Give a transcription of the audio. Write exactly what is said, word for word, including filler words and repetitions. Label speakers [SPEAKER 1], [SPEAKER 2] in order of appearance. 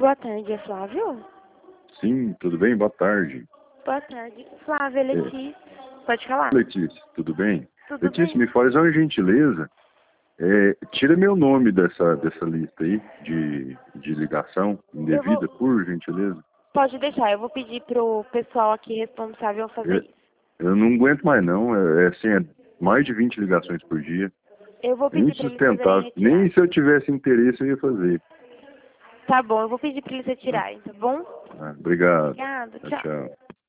[SPEAKER 1] Boa tarde, é Flávio?
[SPEAKER 2] Sim, tudo bem? Boa tarde.
[SPEAKER 1] Boa tarde. Flávia, é
[SPEAKER 2] É.
[SPEAKER 1] Letícia. Pode falar?
[SPEAKER 2] Letícia, tudo bem?
[SPEAKER 1] Tudo
[SPEAKER 2] Letícia,
[SPEAKER 1] bem?
[SPEAKER 2] me faz uma gentileza. É, tira meu nome dessa, dessa lista aí de, de ligação
[SPEAKER 1] Eu vou...
[SPEAKER 2] indevida, por gentileza.
[SPEAKER 1] Pode deixar, eu vou pedir pro pessoal aqui responsável fazer
[SPEAKER 2] É,
[SPEAKER 1] isso.
[SPEAKER 2] eu não aguento mais não, é, é assim, é mais de vinte ligações por dia.
[SPEAKER 1] Eu vou
[SPEAKER 2] É
[SPEAKER 1] pedir pra eles fazerem
[SPEAKER 2] insustentável.
[SPEAKER 1] retirar.
[SPEAKER 2] Nem se eu tivesse interesse eu ia fazer.
[SPEAKER 1] Tá bom, eu vou pedir pra eles
[SPEAKER 2] Tá?
[SPEAKER 1] retirarem, tá bom?
[SPEAKER 2] Ah, obrigado.
[SPEAKER 1] Obrigada,
[SPEAKER 2] Tchau,
[SPEAKER 1] tchau.
[SPEAKER 2] tchau.